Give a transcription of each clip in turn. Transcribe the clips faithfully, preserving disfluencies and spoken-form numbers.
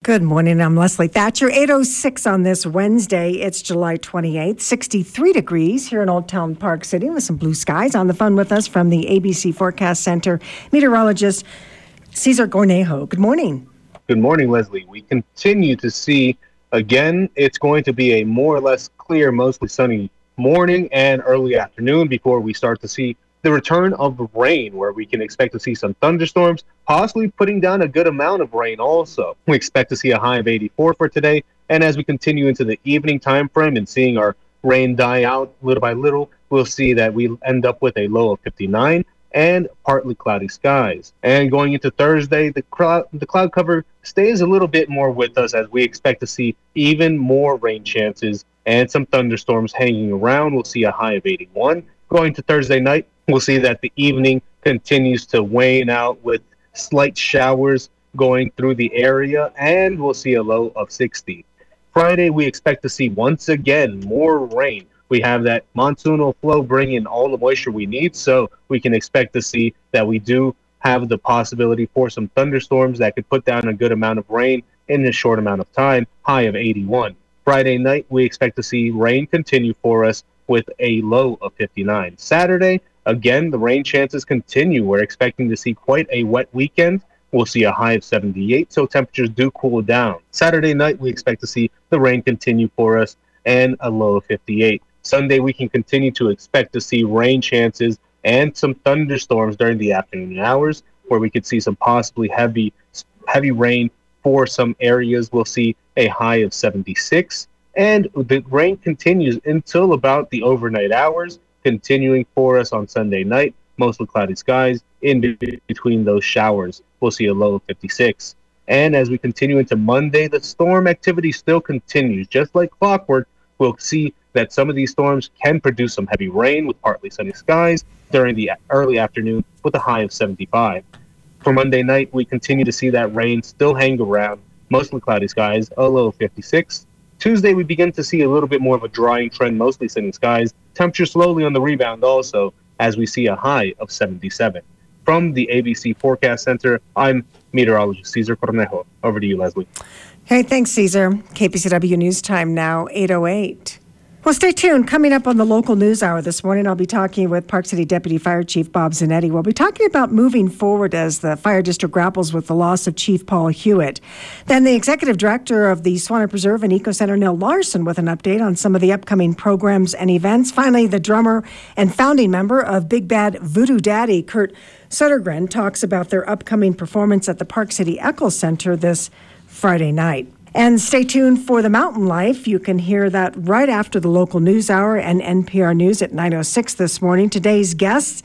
Good morning, I'm Leslie Thatcher. eight oh six on this Wednesday. It's July twenty-eighth, sixty-three degrees here in Old Town Park City with some blue skies. On the phone with us from the A B C Forecast Center, meteorologist Cesar Cornejo. Good morning. Good morning, Leslie. We continue to see, again, it's going to be a more or less clear, mostly sunny morning and early afternoon before we start to see the return of rain, where we can expect to see some thunderstorms, possibly putting down a good amount of rain also. We expect to see a high of eighty-four for today, and as we continue into the evening time frame and seeing our rain die out little by little, we'll see that we end up with a low of fifty-nine and partly cloudy skies. And going into Thursday, the cloud, the cloud cover stays a little bit more with us as we expect to see even more rain chances and some thunderstorms hanging around. We'll see a high of eighty-one. Going to Thursday night, we'll see that the evening continues to wane out with slight showers going through the area, and we'll see a low of sixty. Friday, we expect to see once again more rain. We have that monsoonal flow bringing all the moisture we need, so we can expect to see that we do have the possibility for some thunderstorms that could put down a good amount of rain in a short amount of time, high of eighty-one. Friday night, we expect to see rain continue for us with a low of fifty-nine. Saturday, again, the rain chances continue. We're expecting to see quite a wet weekend. We'll see a high of seventy-eight, so temperatures do cool down. Saturday night, we expect to see the rain continue for us and a low of fifty-eight. Sunday, we can continue to expect to see rain chances and some thunderstorms during the afternoon hours, where we could see some possibly heavy, heavy rain for some areas. We'll see a high of seventy-six. And the rain continues until about the overnight hours, continuing for us on Sunday night, mostly cloudy skies. In between those showers, we'll see a low of fifty-six. And as we continue into Monday, the storm activity still continues. Just like clockwork, we'll see that some of these storms can produce some heavy rain with partly sunny skies during the early afternoon with a high of seventy-five. For Monday night, we continue to see that rain still hang around, mostly cloudy skies, a low of fifty-six. Tuesday, we begin to see a little bit more of a drying trend, mostly sunny skies. Temperature slowly on the rebound also, as we see a high of seventy-seven. From the A B C Forecast Center, I'm meteorologist Cesar Cornejo. Over to you, Leslie. Hey, thanks, Cesar. K P C W News Time now, eight oh eight. Well, stay tuned. Coming up on the local news hour this morning, I'll be talking with Park City Deputy Fire Chief Bob Zanetti. We'll be talking about moving forward as the fire district grapples with the loss of Chief Paul Hewitt. Then the executive director of the Swan Preserve and Eco Center, Neil Larson, with an update on some of the upcoming programs and events. Finally, the drummer and founding member of Big Bad Voodoo Daddy, Kurt Södergren, talks about their upcoming performance at the Park City Echo Center this Friday night. And stay tuned for the Mountain Life. You can hear that right after the local news hour and N P R News at nine oh six this morning. Today's guests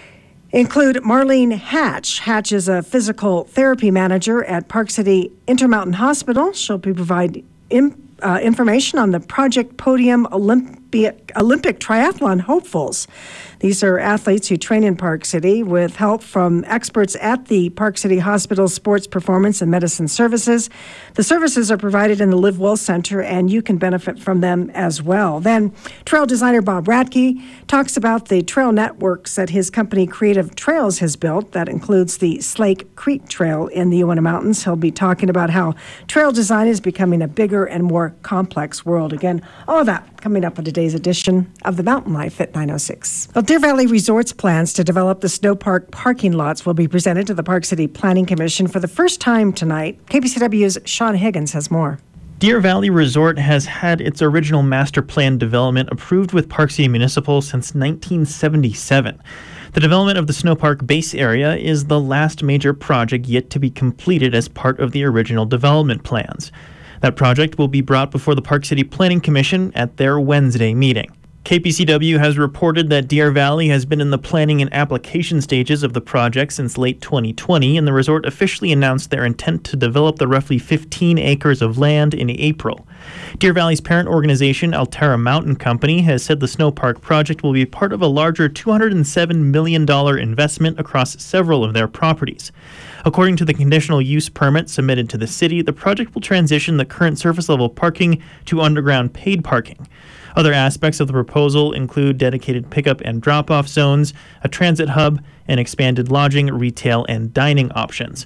include Marlene Hatch. Hatch is a physical therapy manager at Park City Intermountain Hospital. She'll be providing in, uh, information on the Project Podium Olympic, Olympic Triathlon hopefuls. These are athletes who train in Park City with help from experts at the Park City Hospital Sports Performance and Medicine Services. The services are provided in the Live Well Center, and you can benefit from them as well. Then trail designer Bob Radke talks about the trail networks that his company Creative Trails has built. That includes the Slake Creek Trail in the Uinta Mountains. He'll be talking about how trail design is becoming a bigger and more complex world. Again, all of that coming up in today's edition of The Mountain Life at nine oh six. Well, Deer Valley Resorts plans to develop the snow park parking lots will be presented to the Park City Planning Commission for the first time tonight. K P C W's Sean Higgins has more. Deer Valley Resort has had its original master plan development approved with Park City Municipal since nineteen seventy-seven. The development of the snowpark base area is the last major project yet to be completed as part of the original development plans. That project will be brought before the Park City Planning Commission at their Wednesday meeting. K P C W has reported that Deer Valley has been in the planning and application stages of the project since late twenty twenty, and the resort officially announced their intent to develop the roughly fifteen acres of land in April. Deer Valley's parent organization, Altera Mountain Company, has said the snowpark project will be part of a larger two hundred seven million dollars investment across several of their properties. According to the conditional use permit submitted to the city, the project will transition the current surface-level parking to underground paid parking. Other aspects of the proposal include dedicated pickup and drop-off zones, a transit hub, and expanded lodging, retail, and dining options.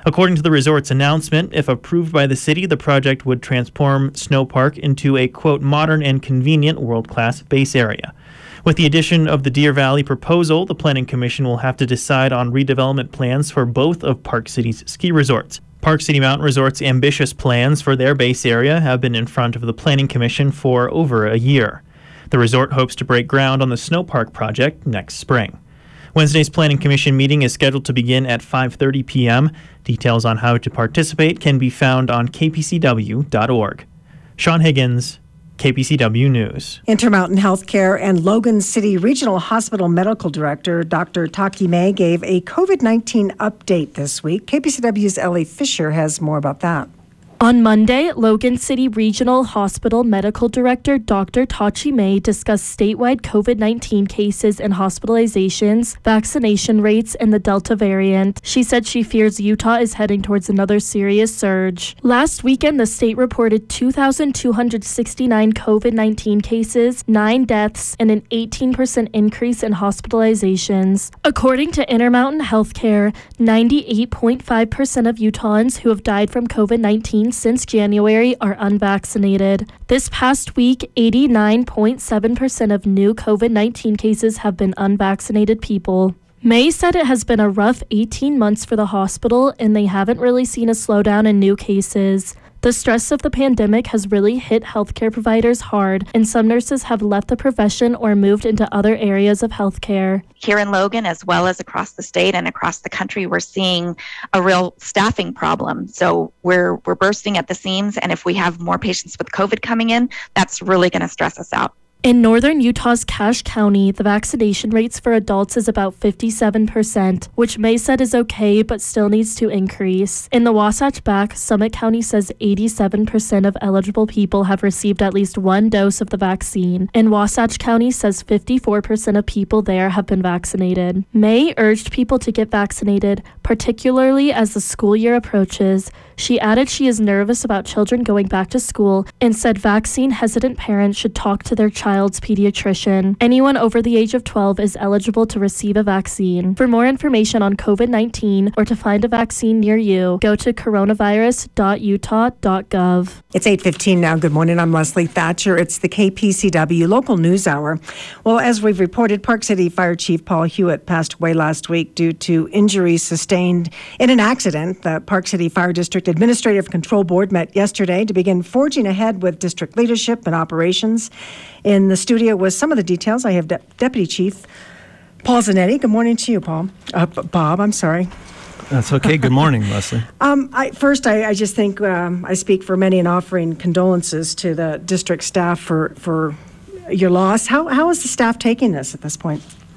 According to the resort's announcement, if approved by the city, the project would transform Snow Park into a, quote, modern and convenient world-class base area. With the addition of the Deer Valley proposal, the Planning Commission will have to decide on redevelopment plans for both of Park City's ski resorts. Park City Mountain Resort's ambitious plans for their base area have been in front of the Planning Commission for over a year. The resort hopes to break ground on the Snow Park project next spring. Wednesday's Planning Commission meeting is scheduled to begin at five thirty p.m. Details on how to participate can be found on k p c w dot org. Sean Higgins, K P C W News. Intermountain Healthcare and Logan City Regional Hospital Medical Director Doctor Taki May gave a COVID nineteen update this week. K P C W's Ellie Fisher has more about that. On Monday, Logan City Regional Hospital Medical Director Doctor Tachi May discussed statewide COVID nineteen cases and hospitalizations, vaccination rates, and the Delta variant. She said she fears Utah is heading towards another serious surge. Last weekend, the state reported two thousand two hundred sixty-nine COVID nineteen cases, nine deaths, and an eighteen percent increase in hospitalizations. According to Intermountain Healthcare, ninety-eight point five percent of Utahns who have died from COVID nineteen since January are unvaccinated. This past week, eighty-nine point seven percent of new COVID nineteen cases have been unvaccinated people. May said it has been a rough eighteen months for the hospital and they haven't really seen a slowdown in new cases. The stress of the pandemic has really hit healthcare providers hard, and some nurses have left the profession or moved into other areas of healthcare. Here in Logan, as well as across the state and across the country, we're seeing a real staffing problem. So we're we're bursting at the seams, and if we have more patients with COVID coming in, that's really going to stress us out. In northern Utah's Cache County, the vaccination rates for adults is about fifty-seven percent, which May said is okay but still needs to increase. In the Wasatch Back, Summit County says eighty-seven percent of eligible people have received at least one dose of the vaccine, and Wasatch County says fifty-four percent of people there have been vaccinated. May urged people to get vaccinated, particularly as the school year approaches. She added she is nervous about children going back to school and said vaccine-hesitant parents should talk to their child's pediatrician. Anyone over the age of twelve is eligible to receive a vaccine. For more information on COVID nineteen or to find a vaccine near you, go to coronavirus dot utah dot gov. It's eight fifteen now. Good morning. I'm Leslie Thatcher. It's the K P C W Local News Hour. Well, as we've reported, Park City Fire Chief Paul Hewitt passed away last week due to injuries sustained in an accident. The Park City Fire District Administrative Control Board met yesterday to begin forging ahead with district leadership and operations. In the studio with some of the details, I have De- Deputy Chief Paul Zanetti. Good morning to you, Paul. Uh, Bob, I'm sorry. That's okay. Good morning, Leslie. Um, I, first, I, I just think um, I speak for many in offering condolences to the district staff for, for your loss. How how is the staff taking this at this point?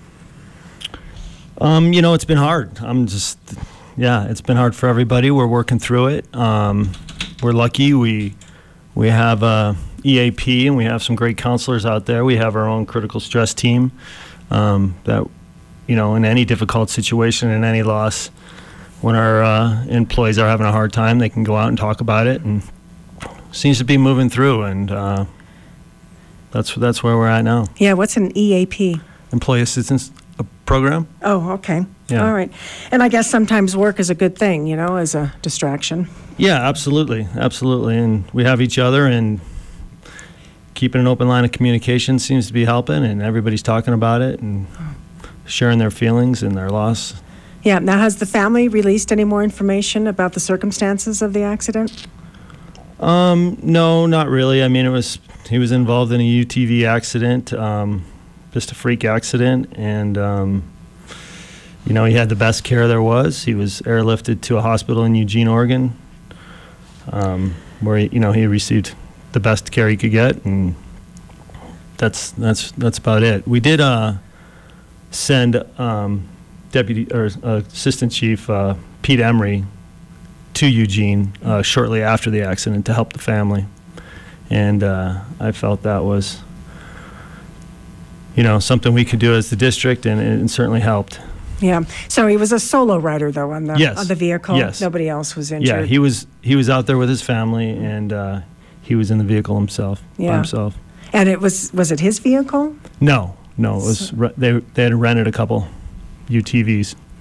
Um, you know, it's been hard. I'm just, yeah, it's been hard for everybody. We're working through it. Um, we're lucky. We we have a E A P and we have some great counselors out there. We have our own critical stress team um, that, you know, in any difficult situation, in any loss, when our uh, employees are having a hard time, they can go out and talk about it, and seems to be moving through, and uh, that's that's where we're at now. Yeah, what's an E A P? Employee Assistance Program. Oh, okay. Yeah. All right. And I guess sometimes work is a good thing, you know, as a distraction. Yeah, absolutely, absolutely, and we have each other, and keeping an open line of communication seems to be helping, and everybody's talking about it and sharing their feelings and their loss. Yeah. Now, has the family released any more information about the circumstances of the accident? Um, no, not really. I mean, it was he was involved in a U T V accident, um, just a freak accident, and um, you know, he had the best care there was. He was airlifted to a hospital in Eugene, Oregon, um, where he, you know he received the best care he could get, and that's that's that's about it. We did uh, send um, Deputy or uh, Assistant Chief uh, Pete Emery to Eugene uh, shortly after the accident to help the family, and uh, I felt that was, you know, something we could do as the district, and it certainly helped. Yeah. So he was a solo rider, though, on the yes. on the vehicle. Yes. Nobody else was injured. Yeah, he was he was out there with his family, and uh, he was in the vehicle himself. Yeah. By himself. And it was was it his vehicle? No, no, it was So- re- they they had rented a couple U T Vs.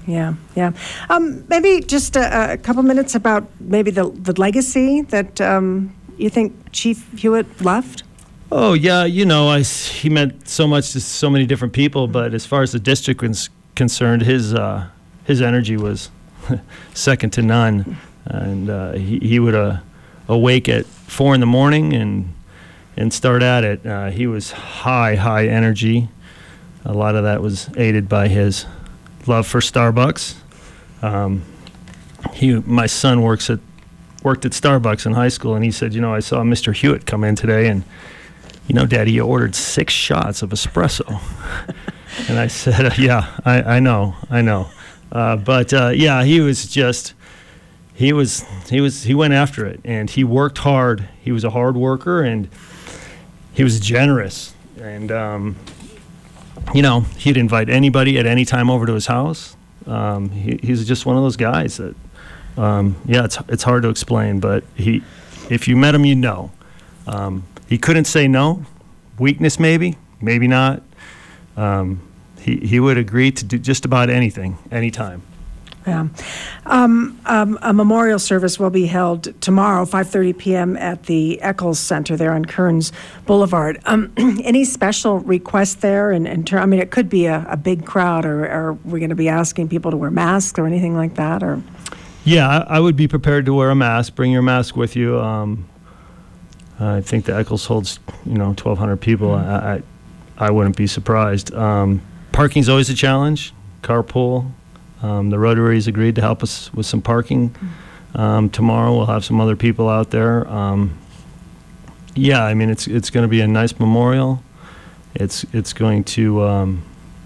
Yeah, yeah. Um, maybe just a, a couple minutes about maybe the, the legacy that um, you think Chief Hewitt left? Oh, yeah, you know, I, he meant so much to so many different people, but as far as the district was concerned, his, uh, his energy was second to none. And uh, he, he would uh, awake at four in the morning and and start at it. Uh, he was high, high energy. A lot of that was aided by his love for Starbucks. Um, he, my son works at worked at Starbucks in high school, and he said, you know, I saw Mister Hewitt come in today, and you know, Daddy, you ordered six shots of espresso. And I said, uh, yeah, I, I know, I know. Uh, but uh, yeah, he was just, he was, he was, he went after it, and he worked hard. He was a hard worker, and he was generous. And, um, you know, he'd invite anybody at any time over to his house. Um, he, he's just one of those guys that, um, yeah, it's it's hard to explain, but he, if you met him, you know. Um, he couldn't say no. Weakness, maybe, maybe not. Um, he he would agree to do just about anything, anytime. Yeah. Um, um, a memorial service will be held tomorrow, five thirty p.m. at the Eccles Center there on Kearns Boulevard. Um, any special requests there? And, and ter- I mean, it could be a, a big crowd, or, or are we going to be asking people to wear masks or anything like that? Or yeah, I, I would be prepared to wear a mask. Bring your mask with you. Um, I think the Eccles holds, you know, twelve hundred people. Mm-hmm. I, I I wouldn't be surprised. Um, parking's always a challenge. Carpool. Um, the Rotary's agreed to help us with some parking. Um, tomorrow we'll have some other people out there. Um, yeah, I mean, it's it's going to be a nice memorial. It's it's going to um,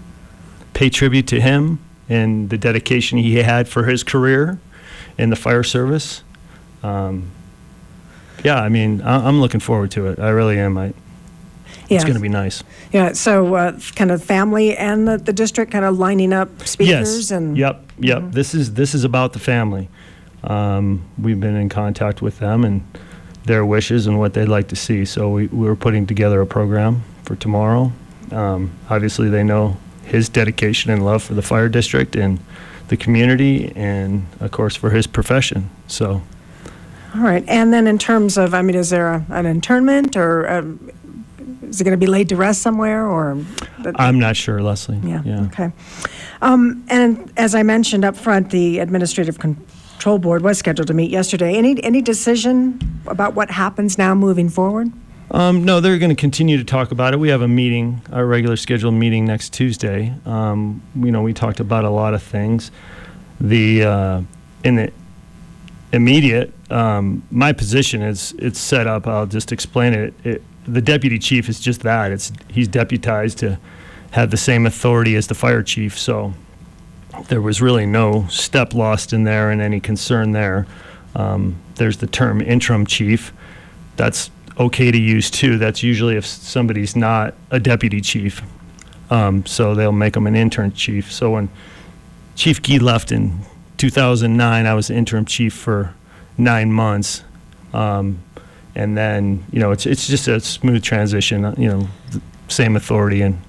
pay tribute to him and the dedication he had for his career in the fire service. Um, yeah, I mean, I, I'm looking forward to it. I really am. I, yeah. It's going to be nice. Yeah, so uh, kind of family and the, the district kind of lining up speakers? Yes. And Yep, yep. Mm-hmm. This is this is about the family. Um, we've been in contact with them and their wishes and what they'd like to see. So we, we were putting together a program for tomorrow. Um, obviously, they know his dedication and love for the fire district and the community and, of course, for his profession. So. All right. And then in terms of, I mean, is there a, an internment or... Um, Is it going to be laid to rest somewhere, or? I'm not sure, Leslie. Yeah. yeah. Okay. Um, and as I mentioned up front, the Administrative Control Board was scheduled to meet yesterday. Any any decision about what happens now moving forward? Um, no, they're going to continue to talk about it. We have a meeting, our regular scheduled meeting next Tuesday. Um, you know, we talked about a lot of things. The uh, in the immediate, um, my position is it's set up. I'll just explain it. It The deputy chief is just that. It's he's deputized to have the same authority as the fire chief. So there was really no step lost in there and any concern there. Um, there's the term interim chief. That's okay to use too. That's usually if somebody's not a deputy chief. Um, so they'll make them an intern chief. So when Chief Gee left in two thousand nine, I was the interim chief for nine months. Um, And then, you know, it's it's just a smooth transition, you know, same authority. And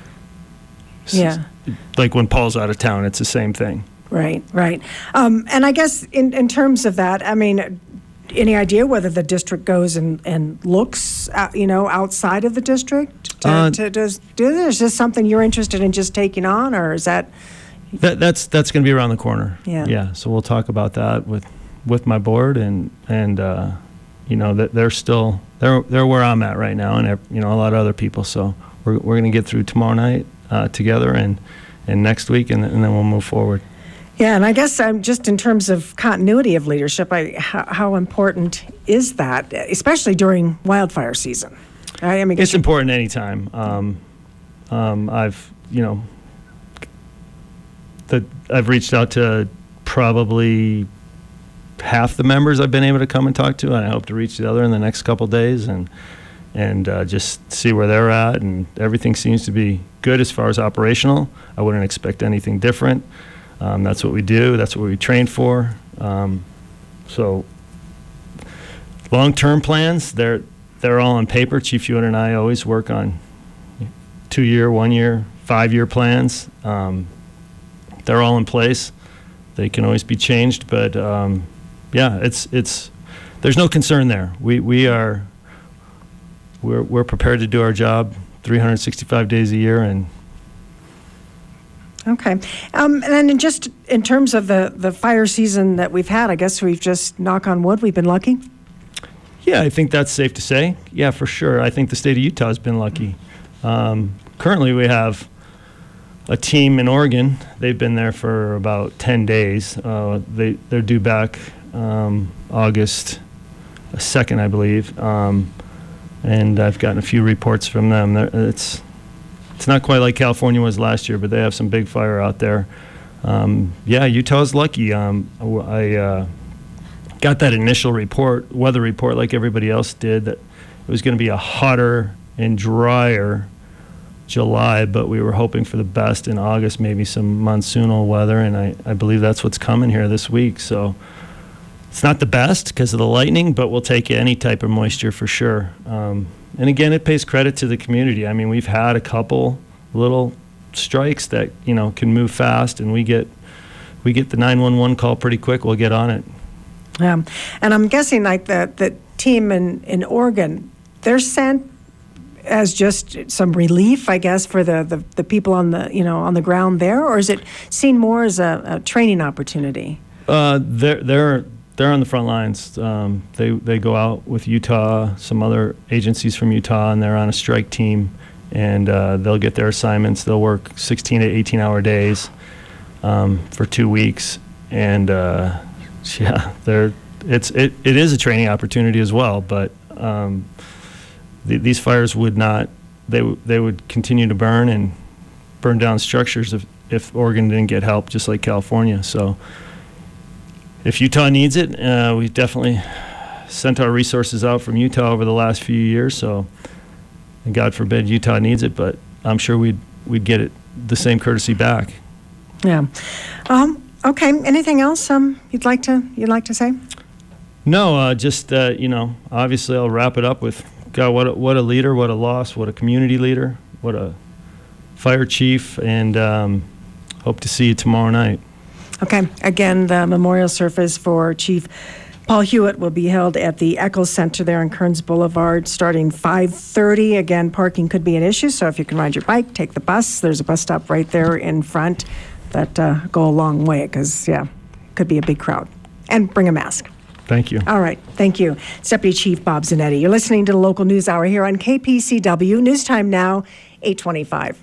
Yeah. like when Paul's out of town, it's the same thing. Right, right. Um, and I guess in, in terms of that, I mean, any idea whether the district goes and, and looks, at, you know, outside of the district? To, Uh, to, does, is this something you're interested in just taking on, or is that? That, that's that's going to be around the corner. Yeah. Yeah. So we'll talk about that with with my board and and. Uh, You know that they're still they're they're where I'm at right now, and you know a lot of other people. So we're we're going to get through tomorrow night uh, together, and and next week, and, and then we'll move forward. Yeah, and I guess um, just in terms of continuity of leadership, I, how, how important is that, especially during wildfire season? I, I mean, it's important anytime. Um, um, I've you know the I've reached out to probably half the members I've been able to come and talk to, and I hope to reach the other in the next couple of days and and uh, just see where they're at. And everything seems to be good as far as operational. I wouldn't expect anything different. Um, that's what we do. That's what we trained for. Um, so long-term plans, they're they're all on paper. Chief Hewitt and I always work on two-year, one-year, five-year plans. Um, they're all in place. They can always be changed, but um, yeah, it's it's there's no concern there. We we are we're we're prepared to do our job three hundred sixty-five days a year. And okay, um, and then in just in terms of the the fire season that we've had, I guess we've just, knock on wood, we've been lucky. Yeah, I think that's safe to say. Yeah, for sure. I think the state of Utah has been lucky. Um, currently, we have a team in Oregon. They've been there for about ten days. Uh, they, they're due back um, August second, I believe. Um, and I've gotten a few reports from them. They're, it's it's not quite like California was last year, but they have some big fire out there. Um, yeah, Utah's lucky. Um, I uh, got that initial report, weather report, like everybody else did, that it was going to be a hotter and drier July, but we were hoping for the best in August, maybe some monsoonal weather, and I, I believe that's what's coming here this week. So it's not the best because of the lightning, but we'll take any type of moisture for sure. Um, and again, it pays credit to the community. I mean, we've had a couple little strikes that, you know, can move fast, and we get we get the nine one one call pretty quick. We'll get on it. Um, and I'm guessing like the, the team in, in Oregon, they're sent as just some relief, I guess, for the, the, the people on the, you know, on the ground there, or is it seen more as a, a training opportunity? Uh, they're they're they're on the front lines. Um, they they go out with Utah, some other agencies from Utah, and they're on a strike team, and uh, they'll get their assignments. They'll work sixteen to eighteen hour days um, for two weeks, and uh, yeah, they're it's it, it is a training opportunity as well, but. Um, These fires would not, they, w- they would continue to burn and burn down structures if, if Oregon didn't get help, just like California. So if Utah needs it, uh, we've definitely sent our resources out from Utah over the last few years. So, and God forbid Utah needs it, but I'm sure we'd, we'd get it the same courtesy back. Yeah. Um, okay. Anything else um, you'd like to you'd like to say? No, uh, just, uh, you know, obviously I'll wrap it up with, God, what a, what a leader, what a loss, what a community leader, what a fire chief, and um, hope to see you tomorrow night. Okay. Again, the memorial service for Chief Paul Hewitt will be held at the Eccles Center there on Kearns Boulevard starting five thirty. Again, parking could be an issue, so if you can ride your bike, take the bus. There's a bus stop right there in front that uh, go a long way because, yeah, it could be a big crowd. And bring a mask. Thank you. All right. Thank you. It's Deputy Chief Bob Zanetti. You're listening to the Local News Hour here on K P C W. News time now, eight twenty-five.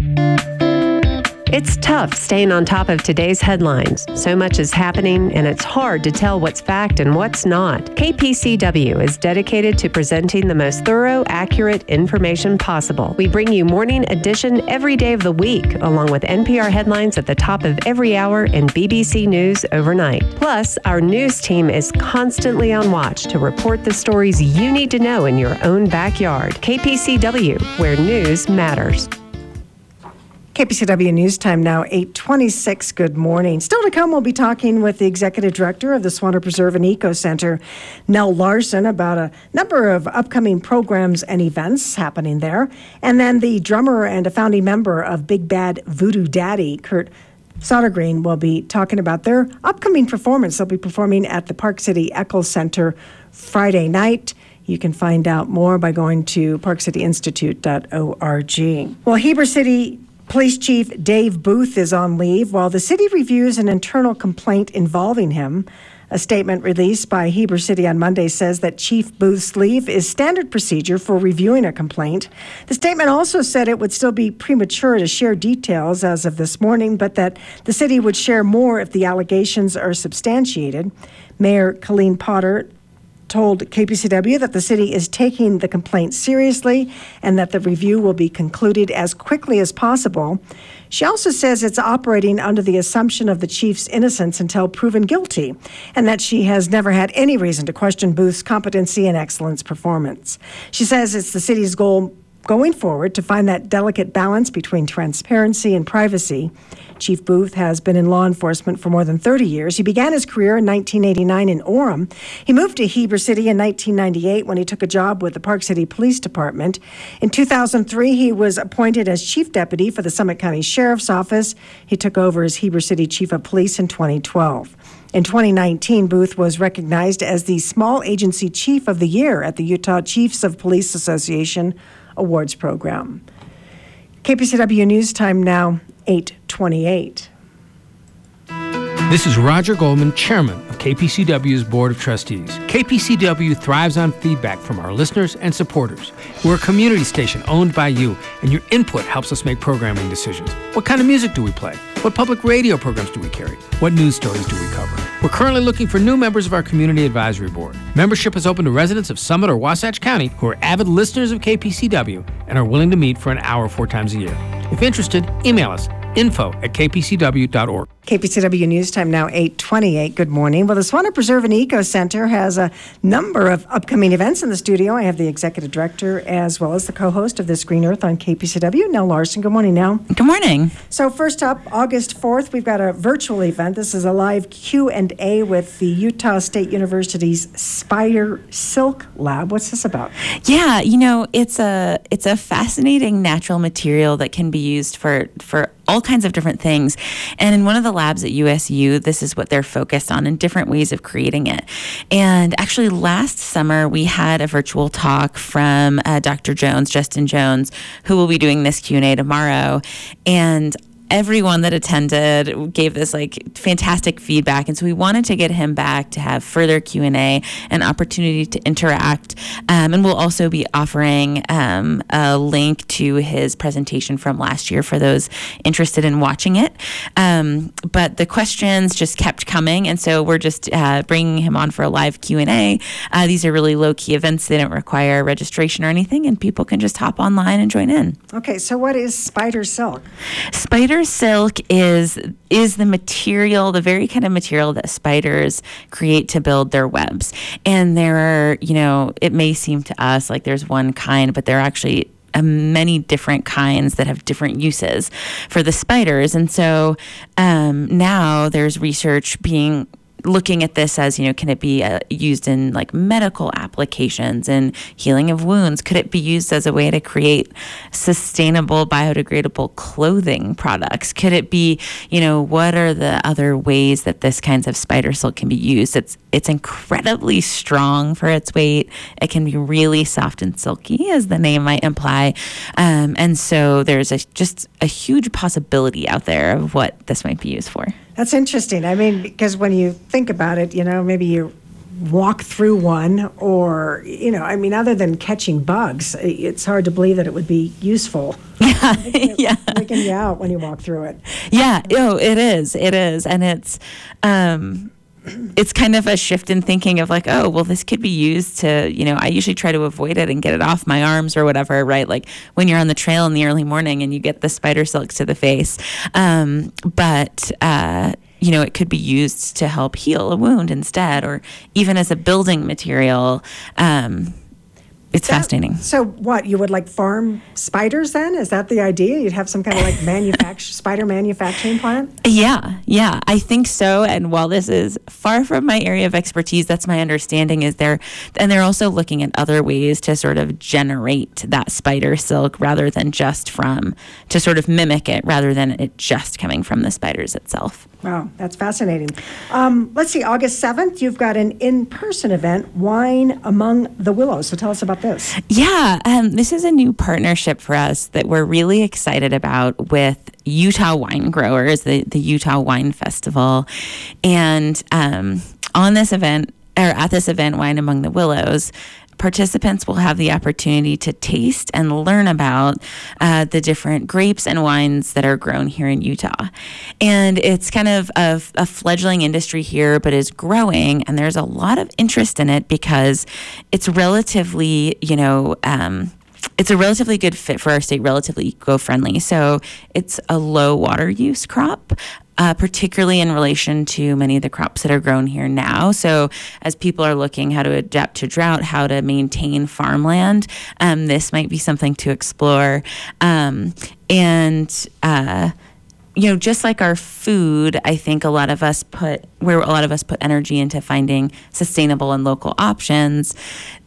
It's tough staying on top of today's headlines. So much is happening, and it's hard to tell what's fact and what's not. K P C W is dedicated to presenting the most thorough, accurate information possible. We bring you Morning Edition every day of the week, along with N P R headlines at the top of every hour and B B C News overnight. Plus, our news team is constantly on watch to report the stories you need to know in your own backyard. K P C W, where news matters. K P C W News Time now, eight twenty-six. Good morning. Still to come, we'll be talking with the Executive Director of the Swanner Preserve and Eco Center, Nell Larson, about a number of upcoming programs and events happening there. And then the drummer and a founding member of Big Bad Voodoo Daddy, Kurt Sodergreen, will be talking about their upcoming performance. They'll be performing at the Park City Eccles Center Friday night. You can find out more by going to park city institute dot org. Well, Heber City Police Chief Dave Booth is on leave while the city reviews an internal complaint involving him. A statement released by Heber City on Monday says that Chief Booth's leave is standard procedure for reviewing a complaint. The statement also said it would still be premature to share details as of this morning, but that the city would share more if the allegations are substantiated. Mayor Colleen Potter told K P C W that the city is taking the complaint seriously and that the review will be concluded as quickly as possible. She also says it's operating under the assumption of the chief's innocence until proven guilty, and that she has never had any reason to question Booth's competency and excellence performance. She says it's the city's goal going forward to find that delicate balance between transparency and privacy. Chief Booth has been in law enforcement for more than thirty years. He began his career in nineteen eighty-nine in Orem. He moved to Heber City in nineteen ninety-eight when he took a job with the Park City Police Department. In two thousand three, he was appointed as Chief Deputy for the Summit County Sheriff's Office. He took over as Heber City Chief of Police in twenty twelve. In twenty nineteen, Booth was recognized as the Small Agency Chief of the Year at the Utah Chiefs of Police Association Awards Program. K P C W News Time now, eight twenty-eight. This is Roger Goldman, Chairman of K P C W's Board of Trustees. K P C W thrives on feedback from our listeners and supporters. We're a community station owned by you, and your input helps us make programming decisions. What kind of music do we play? What public radio programs do we carry? What news stories do we cover? We're currently looking for new members of our Community Advisory Board. Membership is open to residents of Summit or Wasatch County who are avid listeners of K P C W and are willing to meet for an hour four times a year. If interested, email us info at k p c w dot org. K P C W News Time now, eight twenty-eight. Good morning. Well, the Swana Preserve and Eco Center has a number of upcoming events in the studio. I have the executive director as well as the co-host of This Green Earth on K P C W, Nell Larson. Good morning, Nell. Good morning. So first up, August fourth, we've got a virtual event. This is a live Q and A with the Utah State University's Spider Silk Lab. What's this about? Yeah, you know, it's a it's a fascinating natural material that can be used for for all kinds of different things. And in one of the labs at U S U, this is what they're focused on and different ways of creating it. And actually last summer, we had a virtual talk from uh, Doctor Jones, Justin Jones, who will be doing this Q and A tomorrow. And everyone that attended gave this like fantastic feedback, and so we wanted to get him back to have further Q and A, an opportunity to interact, um, and we'll also be offering um, a link to his presentation from last year for those interested in watching it. Um, but the questions just kept coming, and so we're just uh, bringing him on for a live Q and A. Uh, these are really low-key events. They don't require registration or anything, and people can just hop online and join in. Okay, so what is Spider Silk? Spider silk is is the material, the very kind of material that spiders create to build their webs. And there are, you know, it may seem to us like there's one kind, but there are actually uh, many different kinds that have different uses for the spiders. And so um, now there's research being looking at this as, you know, can it be uh, used in like medical applications and healing of wounds? Could it be used as a way to create sustainable, biodegradable clothing products? Could it be, you know, what are the other ways that this kinds of spider silk can be used? It's it's incredibly strong for its weight. It can be really soft and silky, as the name might imply. Um, and so there's a, just a huge possibility out there of what this might be used for. That's interesting. I mean, because when you think about it, you know, maybe you walk through one or, you know, I mean, other than catching bugs, it's hard to believe that it would be useful. Yeah, it, yeah. Freaking you out when you walk through it. Yeah, oh, it is. It is. And it's, um, it's kind of a shift in thinking of like, oh, well, this could be used to, you know, I usually try to avoid it and get it off my arms or whatever, right? Like when you're on the trail in the early morning and you get the spider silk to the face. Um, but, uh, you know, it could be used to help heal a wound instead, or even as a building material. Um, It's that, fascinating. So what, you would like farm spiders then? Is that the idea? You'd have some kind of like manufacture spider manufacturing plant? Yeah, yeah, I think so. And while this is far from my area of expertise, that's my understanding is there, and they're also looking at other ways to sort of generate that spider silk rather than just from, to sort of mimic it rather than it just coming from the spiders itself. Wow, that's fascinating. Um, let's see, August seventh, you've got an in-person event, Wine Among the Willows. So tell us about this. Yeah, um, this is a new partnership for us that we're really excited about with Utah Wine Growers, the, the Utah Wine Festival. And um, on this event, or at this event, Wine Among the Willows, participants will have the opportunity to taste and learn about uh, the different grapes and wines that are grown here in Utah. And it's kind of a, a fledgling industry here, but is growing. And there's a lot of interest in it because it's relatively, you know, um, it's a relatively good fit for our state, relatively eco-friendly. So it's a low water use crop. Uh, particularly in relation to many of the crops that are grown here now. So as people are looking how to adapt to drought, how to maintain farmland, um, this might be something to explore. Um, and, uh, you know, just like our food, I think a lot of us put, where a lot of us put energy into finding sustainable and local options,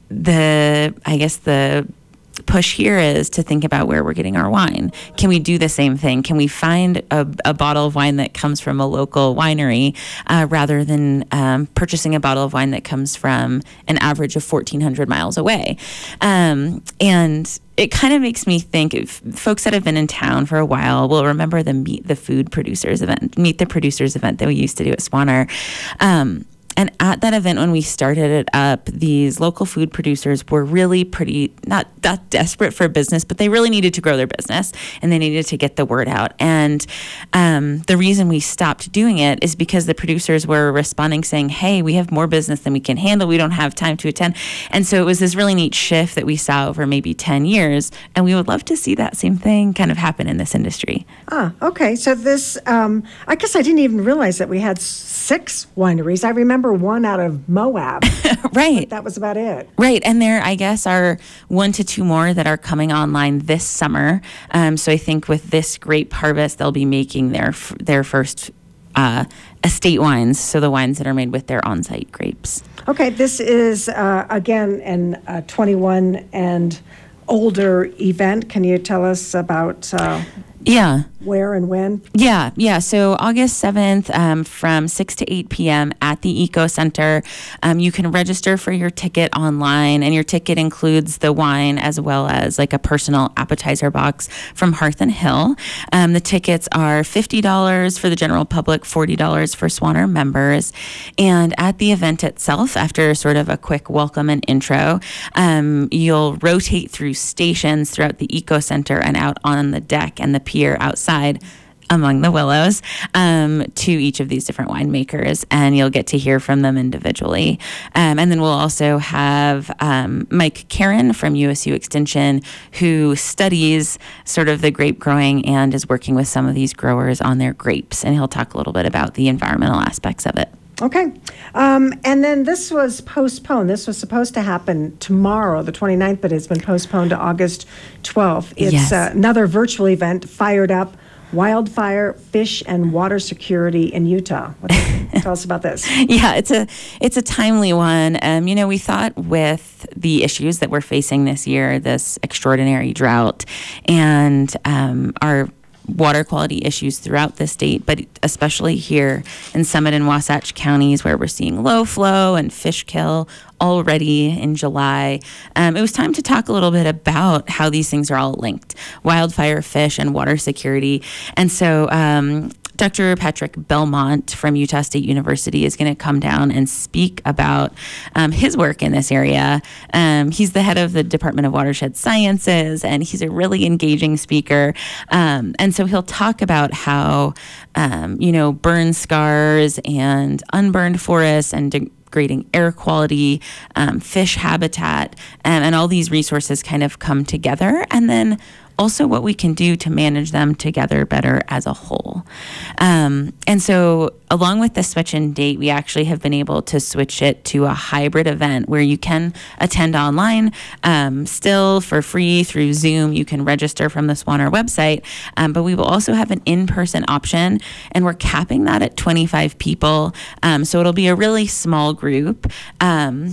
the, I guess the push here is to think about where we're getting our wine. Can we do the same thing? Can we find a, a bottle of wine that comes from a local winery uh, rather than um, purchasing a bottle of wine that comes from an average of fourteen hundred miles away? Um, and it kind of makes me think, if folks that have been in town for a while will remember the Meet the Food Producers event, Meet the Producers event that we used to do at Swanner. Um, And at that event, when we started it up, these local food producers were really pretty, not that desperate for business, but they really needed to grow their business and they needed to get the word out. And um, the reason we stopped doing it is because the producers were responding saying, hey, we have more business than we can handle. We don't have time to attend. And so it was this really neat shift that we saw over maybe ten years. And we would love to see that same thing kind of happen in this industry. Ah, okay. So this, um, I guess I didn't even realize that we had six wineries. I remember one out of Moab. Right. That was about it. Right. And there, I guess, are one to two more that are coming online this summer. Um, so I think with this grape harvest, they'll be making their their first uh, estate wines. So the wines that are made with their on-site grapes. Okay. This is, uh, again, an uh, twenty-one and older event. Can you tell us about uh, yeah. where and when? Yeah, yeah. So August seventh um, from six to eight p.m. at the Eco Center. Um, you can register for your ticket online, and your ticket includes the wine as well as like a personal appetizer box from Hearth and Hill. Um, the tickets are fifty dollars for the general public, forty dollars for Swanner members. And at the event itself, after sort of a quick welcome and intro, um, you'll rotate through stations throughout the Eco Center and out on the deck and the pier outside among the willows um, to each of these different winemakers, and you'll get to hear from them individually. Um, and then we'll also have um, Mike Karen from U S U Extension, who studies sort of the grape growing and is working with some of these growers on their grapes, and he'll talk a little bit about the environmental aspects of it. Okay. Um, and then this was postponed. This was supposed to happen tomorrow, the twenty-ninth, but it's been postponed to August twelfth. It's Yes. uh, another virtual event, Fired Up, Wildfire, Fish, and Water Security in Utah. What, tell us about this. Yeah, it's a it's a timely one. Um, you know, we thought with the issues that we're facing this year, this extraordinary drought, and um, our water quality issues throughout the state, but especially here in Summit and Wasatch counties, where we're seeing low flow and fish kill already in July. Um, it was time to talk a little bit about how these things are all linked: wildfire, fish, and water security. And so um, Doctor Patrick Belmont from Utah State University is going to come down and speak about um, his work in this area. Um, he's the head of the Department of Watershed Sciences, and he's a really engaging speaker. Um, and so he'll talk about how, um, you know, burn scars and unburned forests and degrading air quality, um, fish habitat, um, and all these resources kind of come together. And then also what we can do to manage them together better as a whole. Um, and so along with the switch in date, we actually have been able to switch it to a hybrid event where you can attend online, um, still for free through Zoom. You can register from the Swanner website, um, but we will also have an in-person option, and we're capping that at twenty-five people. Um, so it'll be a really small group um,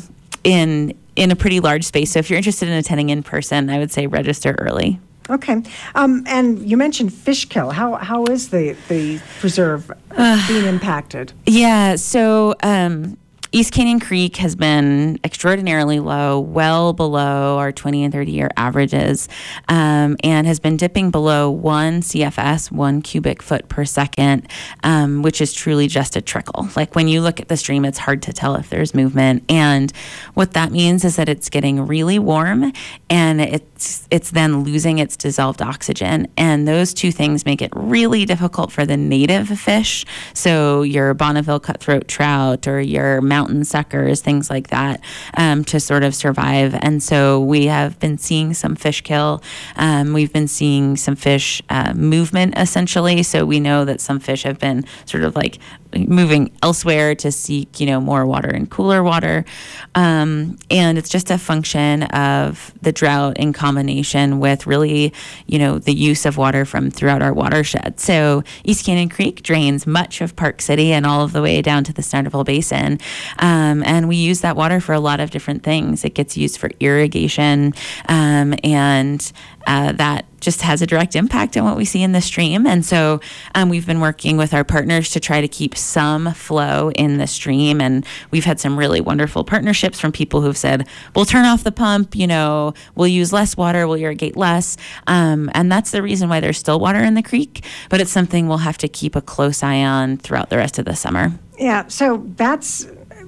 in in a pretty large space. So if you're interested in attending in person, I would say register early. Okay. Um, and you mentioned fish kill. How How is the, the preserve uh, being impacted? Yeah, so um, East Canyon Creek has been extraordinarily low, well below our twenty and thirty year averages, um, and has been dipping below one C F S, one cubic foot per second, um, which is truly just a trickle. Like when you look at the stream, it's hard to tell if there's movement. And what that means is that it's getting really warm, and it's it's then losing its dissolved oxygen. And those two things make it really difficult for the native fish. So your Bonneville cutthroat trout or your mountain mountain suckers, things like that, um, to sort of survive. And so we have been seeing some fish kill. Um, we've been seeing some fish uh, movement, essentially. So we know that some fish have been sort of like moving elsewhere to seek, you know, more water and cooler water. Um, and it's just a function of the drought in combination with really, you know, the use of water from throughout our watershed. So East Canyon Creek drains much of Park City and all of the way down to the Snyderville Basin. Um, and we use that water for a lot of different things. It gets used for irrigation, um, and uh, that just has a direct impact on what we see in the stream. And so um, we've been working with our partners to try to keep some flow in the stream. And we've had some really wonderful partnerships from people who've said, we'll turn off the pump, you know, we'll use less water, we'll irrigate less. Um, and that's the reason why there's still water in the creek. But it's something we'll have to keep a close eye on throughout the rest of the summer. Yeah, so that's,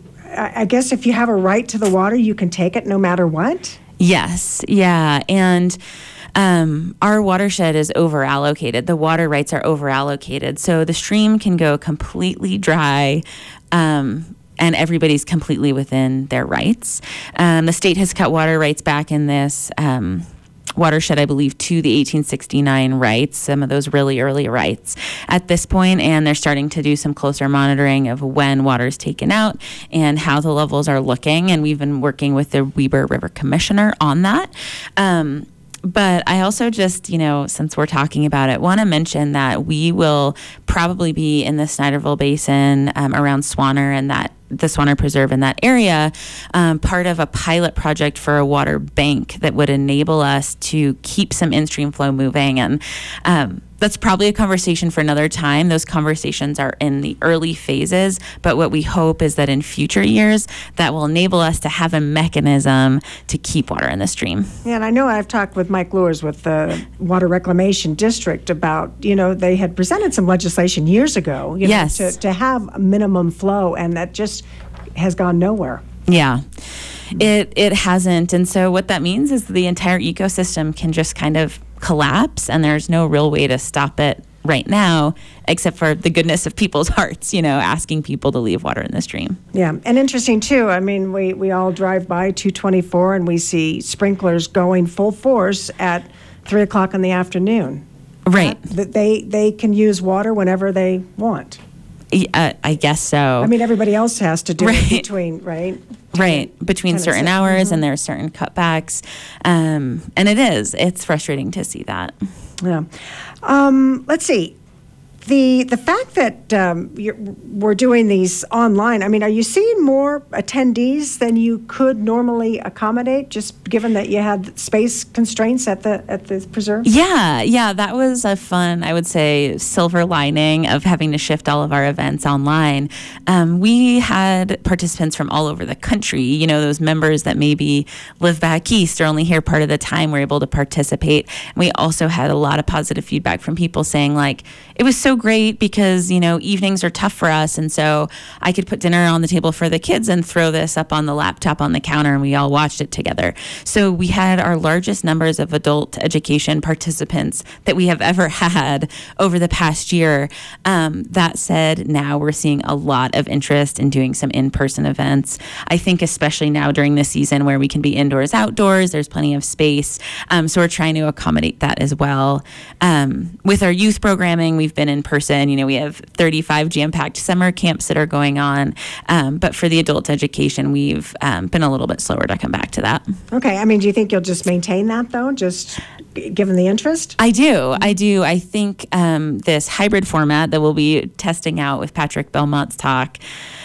I guess if you have a right to the water, you can take it no matter what? Yes, yeah. And Um, our watershed is over allocated. The water rights are over allocated. So the stream can go completely dry, um, and everybody's completely within their rights. Um, the state has cut water rights back in this um, watershed, I believe, to the eighteen sixty-nine rights, some of those really early rights at this point, and they're starting to do some closer monitoring of when water is taken out and how the levels are looking. And we've been working with the Weber River Commissioner on that. Um, But I also just, you know, since we're talking about it, want to mention that we will probably be in the Snyderville Basin um, around Swanner and that the Swanner Preserve in that area, um, part of a pilot project for a water bank that would enable us to keep some in-stream flow moving. And um, that's probably a conversation for another time. Those conversations are in the early phases, but what we hope is that in future years, that will enable us to have a mechanism to keep water in the stream. Yeah, and I know I've talked with Mike Lures with the Water Reclamation District about, you know, they had presented some legislation years ago, you know, yes. to, to have a minimum flow, and that just has gone nowhere. Yeah. It it hasn't. And so what that means is the entire ecosystem can just kind of collapse, and there's no real way to stop it right now, except for the goodness of people's hearts, you know, asking people to leave water in the stream. Yeah, and interesting too, I mean, we, we all drive by two twenty-four and we see sprinklers going full force at three o'clock in the afternoon. Right. Uh, they, they can use water whenever they want. Uh, I guess so. I mean, everybody else has to do right. it between, right? Right, between certain hours, mm-hmm. and there are certain cutbacks. Um, and it is, it's frustrating to see that. Yeah. Um, let's see. The the fact that um, you're, we're doing these online, I mean, are you seeing more attendees than you could normally accommodate, just given that you had space constraints at the at the preserve? Yeah, yeah, that was a fun, I would say, silver lining of having to shift all of our events online. Um, we had participants from all over the country. You know, those members that maybe live back east or only here part of the time were able to participate. We also had a lot of positive feedback from people saying, like, it was so great because, you know, evenings are tough for us. And so I could put dinner on the table for the kids and throw this up on the laptop on the counter, and we all watched it together. So we had our largest numbers of adult education participants that we have ever had over the past year. Um, that said, now we're seeing a lot of interest in doing some in-person events. I think especially now during the season where we can be indoors, outdoors, there's plenty of space. Um, so we're trying to accommodate that as well. Um, with our youth programming, we've been in person. You know, we have thirty-five jam-packed summer camps that are going on. Um, but for the adult education, we've um, been a little bit slower to come back to that. Okay. I mean, do you think you'll just maintain that, though, just g- given the interest? I do. I do. I think um, this hybrid format that we'll be testing out with Patrick Belmont's talk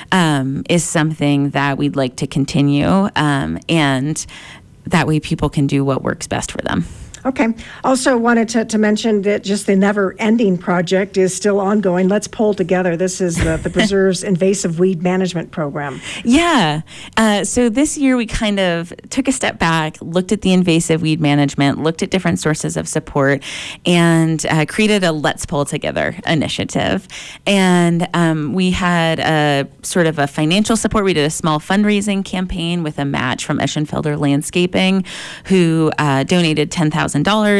um, is something that we'd like to continue. Um, and that way people can do what works best for them. Okay. Also wanted to, to mention that just the never-ending project is still ongoing. Let's pull together. This is the, the Preserve's Invasive Weed Management Program. Yeah. Uh, so this year we kind of took a step back, looked at the invasive weed management, looked at different sources of support, and uh, created a Let's Pull Together initiative. And um, we had a sort of a financial support. We did a small fundraising campaign with a match from Eschenfelder Landscaping, who uh, donated ten thousand dollars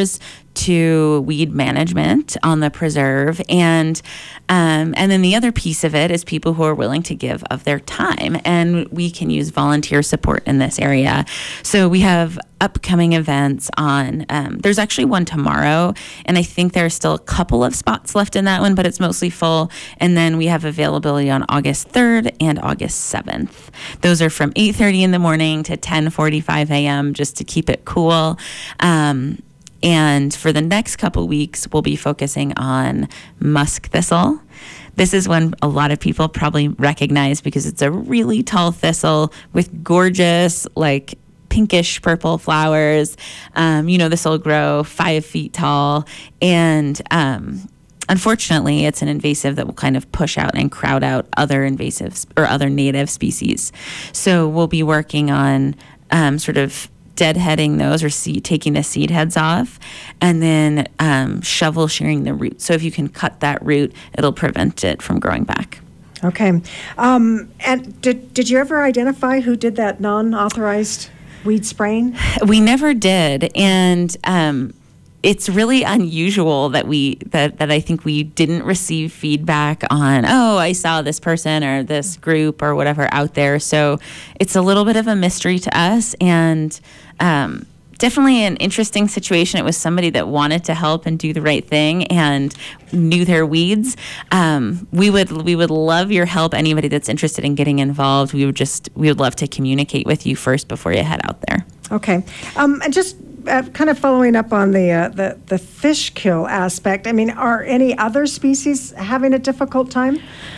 to weed management on the preserve, and um, and then the other piece of it is people who are willing to give of their time, and we can use volunteer support in this area. So we have upcoming events on, um, there's actually one tomorrow, and I think there are still a couple of spots left in that one, but it's mostly full. And then we have availability on August third and August seventh. Those are from eight thirty in the morning to ten forty-five a.m. just to keep it cool. Um, And for the next couple weeks, we'll be focusing on musk thistle. This is one a lot of people probably recognize because it's a really tall thistle with gorgeous, like, pinkish purple flowers. Um, you know, this will grow five feet tall. And um, unfortunately, it's an invasive that will kind of push out and crowd out other invasives or other native species. So we'll be working on um, sort of deadheading those or seed, taking the seed heads off, and then um, shovel shearing the root. So if you can cut that root, it'll prevent it from growing back. Okay. Um, and did, did you ever identify who did that non-authorized weed spraying? We never did. And um, it's really unusual that we that, that I think we didn't receive feedback on, oh, I saw this person or this group or whatever out there. So it's a little bit of a mystery to us, and um, definitely an interesting situation. It was somebody that wanted to help and do the right thing and knew their weeds. Um, we would we would love your help. Anybody that's interested in getting involved, we would just we would love to communicate with you first before you head out there. Okay, um, and just uh, kind of following up on the, uh, the the fish kill aspect. I mean, are any other species having a difficult time?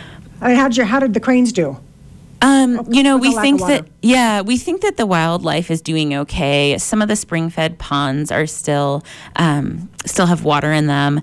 I mean, how did your how did the cranes do? Um, you know, With we the lack think of that, water. yeah, we think that the wildlife is doing okay. Some of the spring-fed ponds are still, um, still have water in them.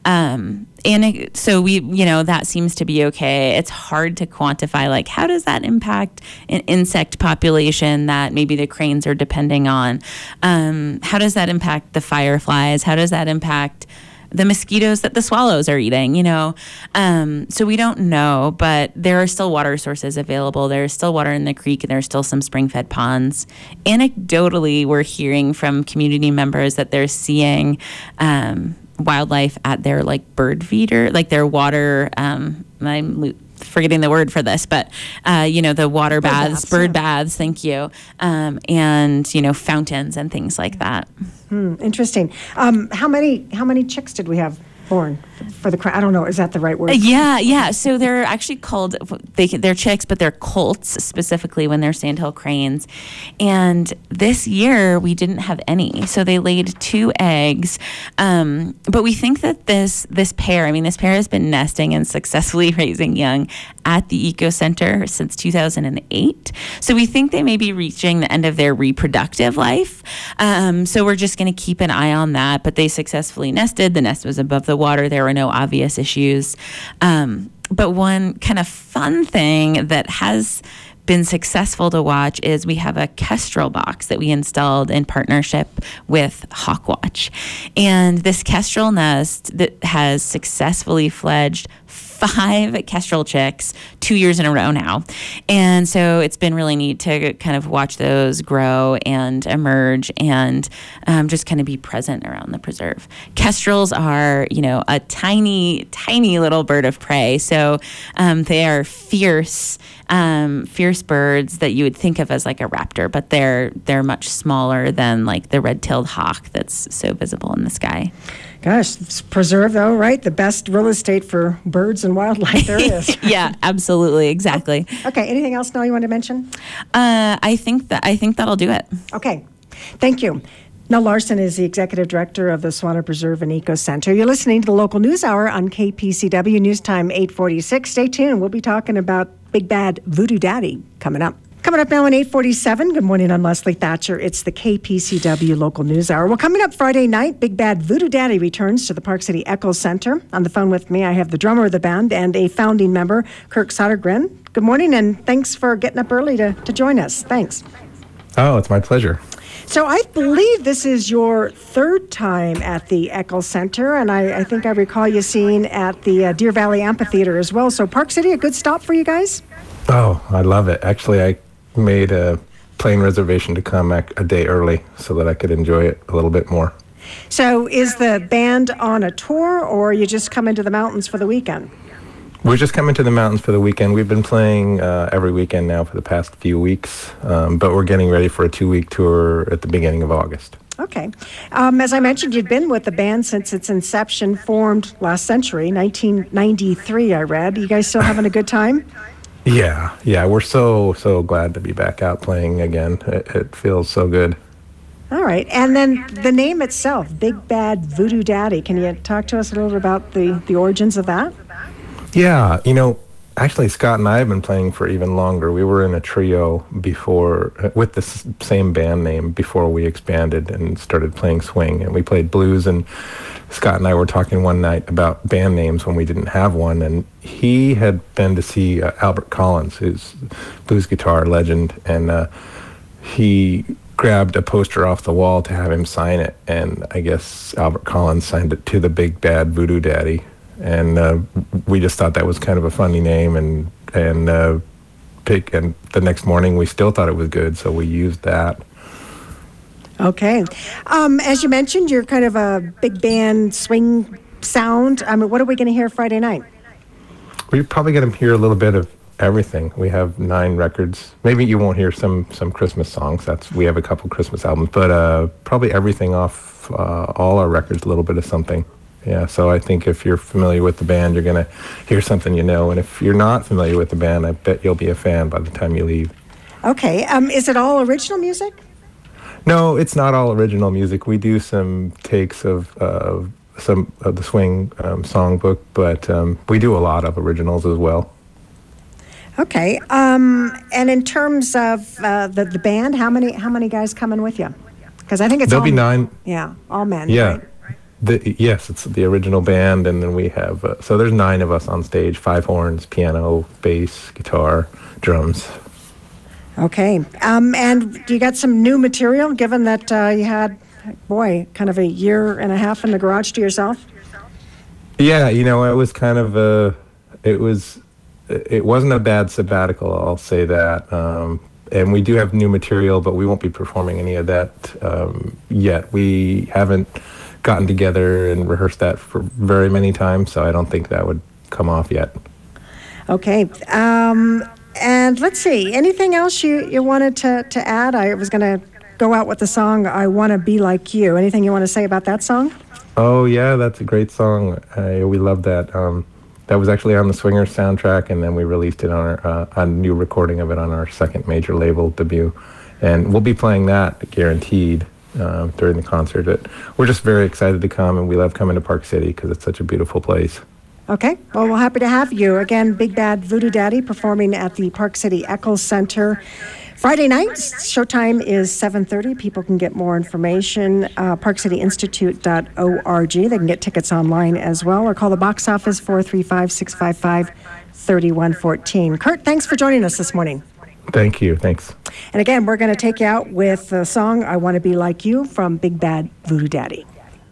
Um, and it, so we, you know, that seems to be okay. It's hard to quantify, like, how does that impact an insect population that maybe the cranes are depending on? Um, how does that impact the fireflies? How does that impact the mosquitoes that the swallows are eating, you know? Um, so we don't know, but there are still water sources available. There's still water in the creek, and there's still some spring-fed ponds. Anecdotally, we're hearing from community members that they're seeing um, wildlife at their, like, bird feeder, like their water, um, I'm lo- forgetting the word for this, but, uh, you know, the water Bird baths, baths, bird yeah. baths, thank you, um, and, you know, fountains and things like that. Hmm, interesting. Um, how many how many chicks did we have born for the crane? I don't know. Is that the right word? Uh, Yeah, yeah. So they're actually called, they, they're chicks, but they're colts specifically when they're sandhill cranes. And this year we didn't have any. So they laid two eggs. Um, but we think that this this pair, I mean, this pair has been nesting and successfully raising young at the Eco Center since two thousand eight. So we think they may be reaching the end of their reproductive life. Um, so we're just going to keep an eye on that. But they successfully nested. The nest was above the water. There were no obvious issues. Um, but one kind of fun thing that has been successful to watch is we have a kestrel box that we installed in partnership with Hawkwatch. And this kestrel nest that has successfully fledged five kestrel chicks two years in a row now. And so it's been really neat to kind of watch those grow and emerge and um, just kind of be present around the preserve. Kestrels are, you know, a tiny, tiny little bird of prey. So um, they are fierce, um, fierce birds that you would think of as like a raptor, but they're they're much smaller than like the red-tailed hawk that's so visible in the sky. Gosh, it's preserve though, right? The best real estate for birds and wildlife there is. Yeah, absolutely, exactly. Okay, anything else now you want to mention? Uh, I think that I think that'll do it. Okay, thank you. Nell Larson is the Executive Director of the Swana Preserve and Eco Center. You're listening to the Local News Hour on K P C W News Time eight forty-six. Stay tuned. We'll be talking about Big Bad Voodoo Daddy coming up. Coming up now in eight forty-seven, good morning, I'm Leslie Thatcher. It's the K P C W Local News Hour. Well, coming up Friday night, Big Bad Voodoo Daddy returns to the Park City Echo Center. On the phone with me, I have the drummer of the band and a founding member, Kirk Sodergren. Good morning, and thanks for getting up early to, to join us. Thanks. Oh, it's my pleasure. So I believe this is your third time at the Echo Center, and I, I think I recall you seeing at the uh, Deer Valley Amphitheater as well. So Park City, a good stop for you guys? Oh, I love it. Actually, I made a plane reservation to come a, a day early so that I could enjoy it a little bit more. So is the band on a tour, or you just come into the mountains for the weekend? We're just coming to the mountains for the weekend. We've been playing uh, every weekend now for the past few weeks, um, but we're getting ready for a two-week tour at the beginning of August. Okay. Um, as I mentioned, you've been with the band since its inception, formed last century, nineteen ninety-three, I read. You guys still having a good time? Yeah, yeah. We're so, so glad to be back out playing again. It, it feels so good. All right. And then the name itself, Big Bad Voodoo Daddy. Can you talk to us a little bit about the, the origins of that? Yeah, you know, actually, Scott and I have been playing for even longer. We were in a trio before, with the s- same band name before we expanded and started playing swing. And we played blues, and Scott and I were talking one night about band names when we didn't have one. And he had been to see uh, Albert Collins, who's blues guitar legend, and uh, he grabbed a poster off the wall to have him sign it. And I guess Albert Collins signed it to the Big Bad Voodoo Daddy. And uh, we just thought that was kind of a funny name, and and uh, pick. And the next morning, we still thought it was good, so we used that. Okay. Um, as you mentioned, you're kind of a big band swing sound. I mean, what are we going to hear Friday night? We're probably going to hear a little bit of everything. We have nine records. Maybe you won't hear some some Christmas songs. That's we have a couple Christmas albums, but uh, probably everything off uh, all our records. A little bit of something. Yeah, so I think if you're familiar with the band, you're going to hear something you know. And if you're not familiar with the band, I bet you'll be a fan by the time you leave. Okay. Um, is it all original music? No, it's not all original music. We do some takes of uh, some of the swing um, songbook, but um, we do a lot of originals as well. Okay. Um, and in terms of uh, the, the band, how many how many guys coming with you? Because I think it's There'll all be nine. Yeah, all men. Yeah. Right? The, yes, it's the original band, and then we have, uh, so there's nine of us on stage, five horns, piano, bass, guitar, drums. Okay. Um, and you got some new material, given that uh, you had, boy, kind of a year and a half in the garage to yourself? Yeah, you know, it was kind of a, it was, it wasn't a bad sabbatical, I'll say that. Um, and we do have new material, but we won't be performing any of that um, yet. We haven't gotten together and rehearsed that for very many times, so I don't think that would come off yet. Okay. Um, and let's see, anything else you, you wanted to, to add? I was going to go out with the song, I Want to Be Like You. Anything you want to say about that song? Oh, yeah, that's a great song. I, we love that. Um, that was actually on the Swingers soundtrack, and then we released it on our, uh, a new recording of it on our second major label debut. And we'll be playing that, guaranteed. Uh, during the concert. It, we're just very excited to come, and we love coming to Park City because it's such a beautiful place. Okay. Well, we're happy to have you. Again, Big Bad Voodoo Daddy performing at the Park City Eccles Center Friday night. Showtime is seven thirty. People can get more information, uh, park city institute dot org. They can get tickets online as well, or call the box office four three five, six five five, three one one four. Kurt, thanks for joining us this morning. Thank you. Thanks. And again, we're going to take you out with the song I Want to Be Like You from Big Bad Voodoo Daddy.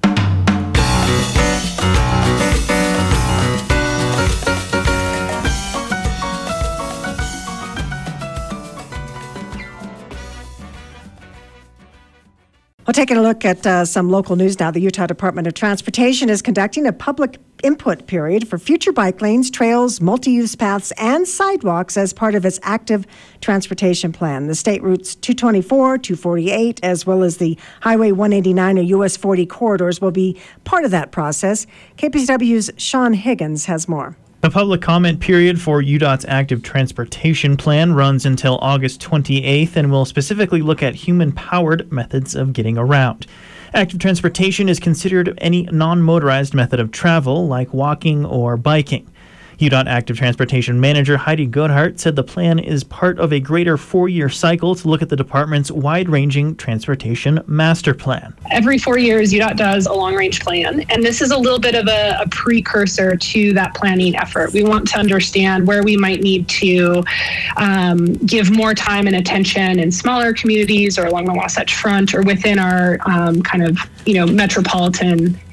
Well, taking a look at uh, some local news now, the Utah Department of Transportation is conducting a public input period for future bike lanes, trails, multi-use paths, and sidewalks as part of its active transportation plan. The state routes two twenty-four, two forty-eight, as well as the Highway one eighty-nine or U S forty corridors will be part of that process. K P C W's Sean Higgins has more. The public comment period for U D O T's active transportation plan runs until August twenty-eighth and will specifically look at human-powered methods of getting around. Active transportation is considered any non-motorized method of travel, like walking or biking. U D O T Active Transportation Manager Heidi Goodhart said the plan is part of a greater four-year cycle to look at the department's wide-ranging transportation master plan. Every four years, U D O T does a long-range plan, and this is a little bit of a, a precursor to that planning effort. We want to understand where we might need to um, give more time and attention in smaller communities or along the Wasatch Front or within our um, kind of, you know, metropolitan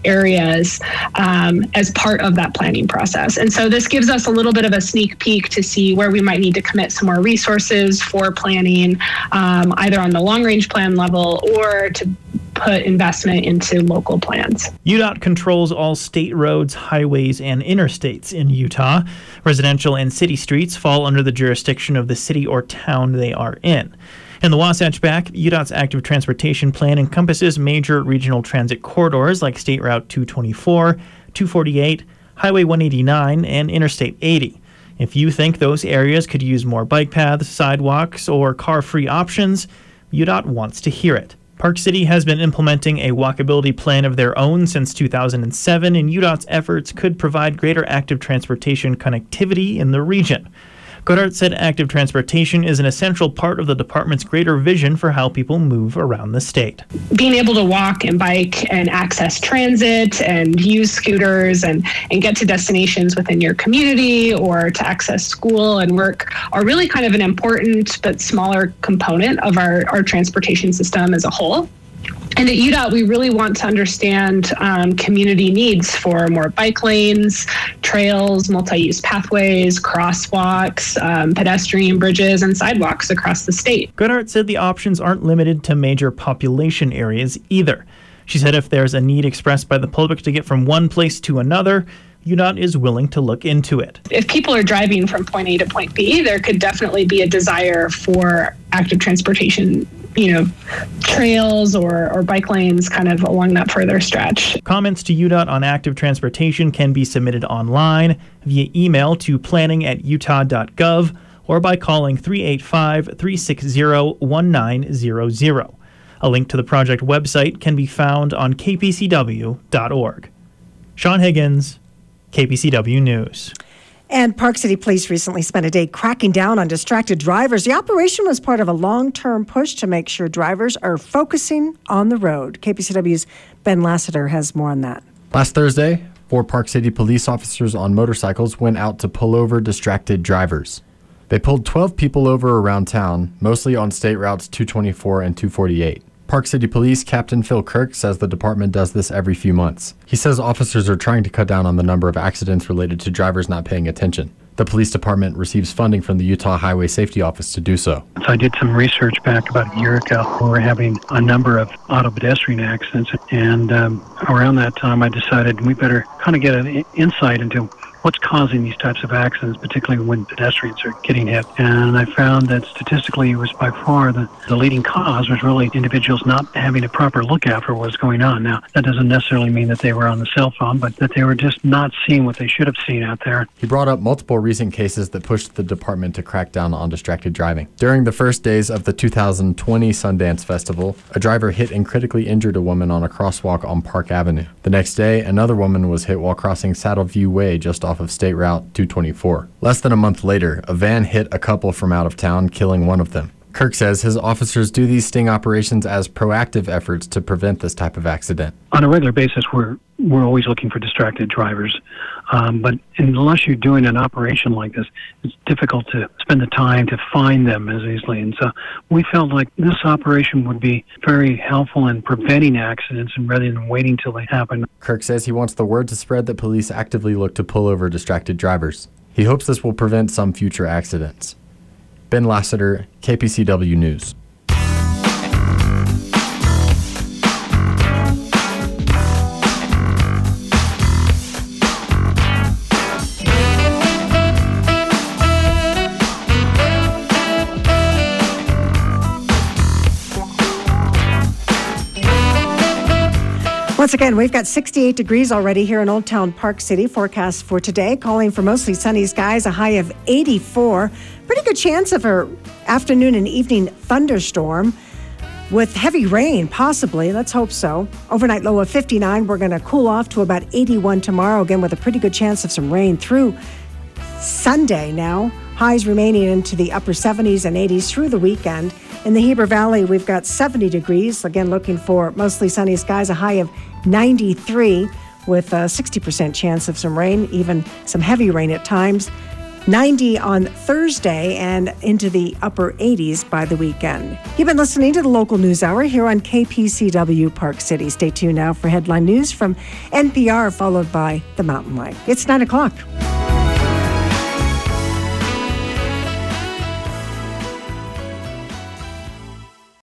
areas um, as part of that planning process. And so this gives us a little bit of a sneak peek to see where we might need to commit some more resources for planning, um, either on the long-range plan level or to put investment into local plans. U D O T controls all state roads, highways, and interstates in Utah. Residential and city streets fall under the jurisdiction of the city or town they are in. In the Wasatch Back, U D O T's active transportation plan encompasses major regional transit corridors like State Route two twenty-four, two forty-eight, Highway one eighty-nine, and Interstate eighty. If you think those areas could use more bike paths, sidewalks, or car-free options, U D O T wants to hear it. Park City has been implementing a walkability plan of their own since two thousand seven, and U D O T's efforts could provide greater active transportation connectivity in the region. Goddard said active transportation is an essential part of the department's greater vision for how people move around the state. Being able to walk and bike and access transit and use scooters and, and get to destinations within your community or to access school and work are really kind of an important but smaller component of our, our transportation system as a whole. And at U D O T, we really want to understand um, community needs for more bike lanes, trails, multi-use pathways, crosswalks, um, pedestrian bridges, and sidewalks across the state. Goodhart said the options aren't limited to major population areas either. She said if there's a need expressed by the public to get from one place to another, U D O T is willing to look into it. If people are driving from point A to point B, there could definitely be a desire for active transportation, you know, trails or, or bike lanes kind of along that further stretch. Comments to U D O T on active transportation can be submitted online via email to planning at utah dot gov or by calling three eight five, three six zero, one nine zero zero. A link to the project website can be found on k p c w dot org. Sean Higgins, K P C W News. And Park City Police recently spent a day cracking down on distracted drivers. The operation was part of a long-term push to make sure drivers are focusing on the road. K P C W's Ben Lassiter has more on that. Last Thursday, four Park City police officers on motorcycles went out to pull over distracted drivers. They pulled twelve people over around town, mostly on state routes two twenty-four and two forty-eight. Park City Police Captain Phil Kirk says the department does this every few months. He says officers are trying to cut down on the number of accidents related to drivers not paying attention. The police department receives funding from the Utah Highway Safety Office to do so. So I did some research back about a year ago. We were having a number of auto pedestrian accidents, and um, around that time I decided we better kind of get an insight into what's causing these types of accidents, particularly when pedestrians are getting hit. And I found that statistically it was by far the, the leading cause was really individuals not having a proper lookout for what's going on. Now, that doesn't necessarily mean that they were on the cell phone, but that they were just not seeing what they should have seen out there. He brought up multiple recent cases that pushed the department to crack down on distracted driving. During the first days of the two thousand twenty Sundance Festival, a driver hit and critically injured a woman on a crosswalk on Park Avenue. The next day, another woman was hit while crossing Saddleview Way just off of State Route two twenty-four. Less than a month later, a van hit a couple from out of town, killing one of them. Kirk says his officers do these sting operations as proactive efforts to prevent this type of accident. On a regular basis, we're we're always looking for distracted drivers. Um, but unless you're doing an operation like this, it's difficult to spend the time to find them as easily. And so we felt like this operation would be very helpful in preventing accidents and rather than waiting till they happen. Kirk says he wants the word to spread that police actively look to pull over distracted drivers. He hopes this will prevent some future accidents. Ben Lassiter, K P C W News. Once again, we've got sixty-eight degrees already here in Old Town Park City. Forecast for today, calling for mostly sunny skies, a high of eighty-four. Pretty good chance of an afternoon and evening thunderstorm with heavy rain, possibly. Let's hope so. Overnight low of fifty-nine. We're going to cool off to about eighty-one tomorrow, again with a pretty good chance of some rain through Sunday now. Highs remaining into the upper seventies and eighties through the weekend. In the Heber Valley, we've got seventy degrees. Again, looking for mostly sunny skies, a high of ninety-three with a sixty percent chance of some rain, even some heavy rain at times. ninety on Thursday, and into the upper eighties by the weekend. You've been listening to the Local News Hour here on K P C W Park City. Stay tuned now for headline news from N P R, followed by The Mountain Light. It's nine o'clock.